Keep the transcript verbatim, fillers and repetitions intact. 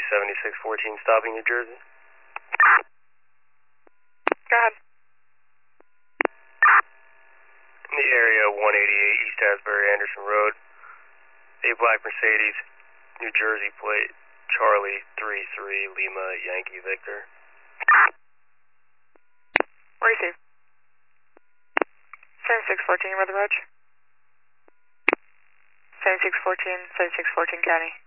seventy-six fourteen stopping New Jersey. Go ahead. In the area one eighty-eight East Asbury Anderson Road, a black Mercedes, New Jersey plate, Charlie three three Lima Yankee Victor. Receive. seventy-six fourteen, you read the road? seventy-six fourteen, seventy-six fourteen County.